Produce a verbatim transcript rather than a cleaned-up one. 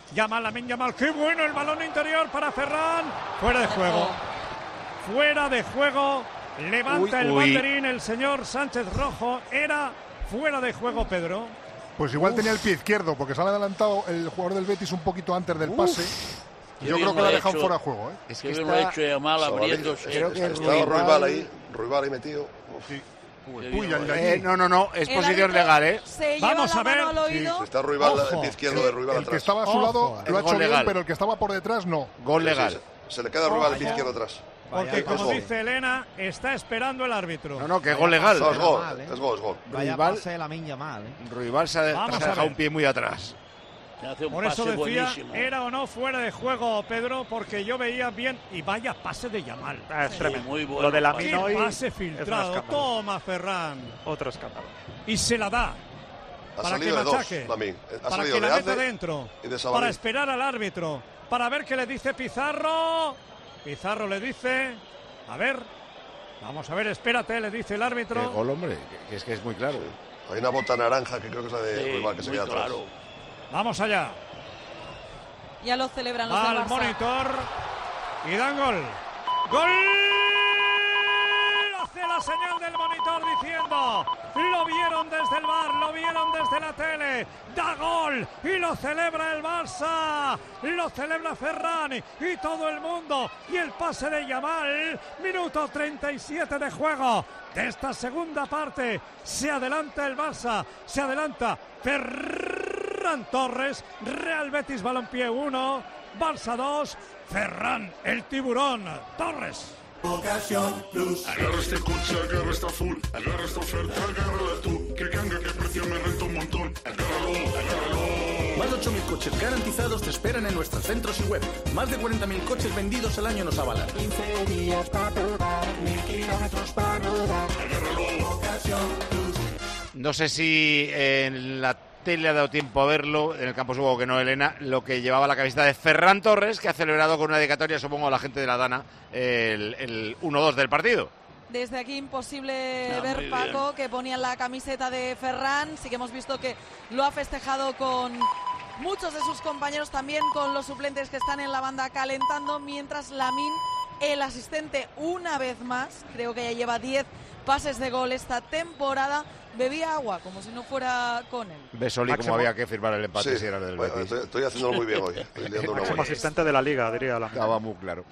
Yamal, Lamine Yamal, qué bueno el balón interior para Ferran. Fuera de juego. Fuera de juego. Levanta uy, el uy. banderín el señor Sánchez Rojo. Era fuera de juego, Pedro. Pues igual Uf. tenía el pie izquierdo, porque se ha adelantado el jugador del Betis un poquito antes del pase. Uf. Yo creo que lo ha dejado hecho, fuera de juego, ¿eh? Es que está, hecho Yamal abriéndose. Creo que estaba Ruibal ahí, Ruibal ahí metido. Sí. Uy, Uy, eh, no, no, no, es posición legal, ¿eh? Vamos a ver. Sí, está Ruibal, Ojo. el pie izquierdo de Ruibal el atrás. que estaba a su lado Ojo. lo ha hecho legal. bien, pero el que estaba por detrás no. Gol legal. Sí, se, se le queda a Ruibal el pie izquierdo atrás. Porque como dice Elena, está esperando el árbitro. No, no, que gol legal. No, es gol, mal, ¿eh? es gol, es gol. Vaya Ruibal, pase de Lamine Yamal, ¿eh? Ruibal se ha, se ha dejado un pie muy atrás. Por eso decía, buenísimo. Era o no fuera de juego, Pedro, porque yo veía bien y vaya pase de Yamal. Ah, es sí, tremendo. Muy bueno. Lo de Lamine hoy pase filtrado. Toma, Ferran. Otro escándalo. Y se la da. Ha para que machaque. Dos, ha para que la meta dentro. De para esperar al árbitro. Para ver qué le dice Pizarro. Pizarro le dice. A ver. Vamos a ver, espérate, le dice el árbitro. ¿Qué gol, hombre? Que es que es muy claro. Sí. Hay una bota naranja que creo que es la de sí, Ruibal, que se queda atrás. Claro. Vamos allá. Ya lo celebran los Al del Barça. monitor y dan gol. ¡Gol! Hace la señal del monitor diciendo: lo vieron desde el bar, lo vieron desde la tele. Da gol y lo celebra el Barça. Lo celebra Ferran y todo el mundo. Y el pase de Yamal. Minuto treinta y siete de juego de esta segunda parte. Se adelanta el Barça. Se adelanta Ferran Torres. Real Betis Balompié uno, Barça dos, Ferran el tiburón Torres. Ocasión Plus. Agarra este coche, agarra esta full, agarra esta oferta, agárrala tú. Que canga, que precio me renta un montón. Agárralo, agárralo. Más de ocho mil coches garantizados te esperan en nuestros centros y web. Más de cuarenta mil coches vendidos al año nos avalan. quince días para probar, mil kilómetros para rodar. Agárralo. Ocasión Plus. No sé si en la le ha dado tiempo a verlo, en el campo supongo que no, Elena, lo que llevaba la camiseta de Ferran Torres, que ha celebrado con una dedicatoria, supongo, a la gente de la Dana, el, el uno dos del partido. Desde aquí imposible ah, ver, Paco, que ponían la camiseta de Ferran. Sí que hemos visto que lo ha festejado con muchos de sus compañeros, también con los suplentes que están en la banda calentando, mientras Lamine, el asistente, una vez más, creo que ya lleva diez pases de gol esta temporada, bebía agua, como si no fuera con él. Besoli, como había que firmar el empate sí, si era del bueno, Betis. Estoy, estoy haciéndolo muy bien hoy. Máximo asistente de la Liga, diría la. Estaba muy claro.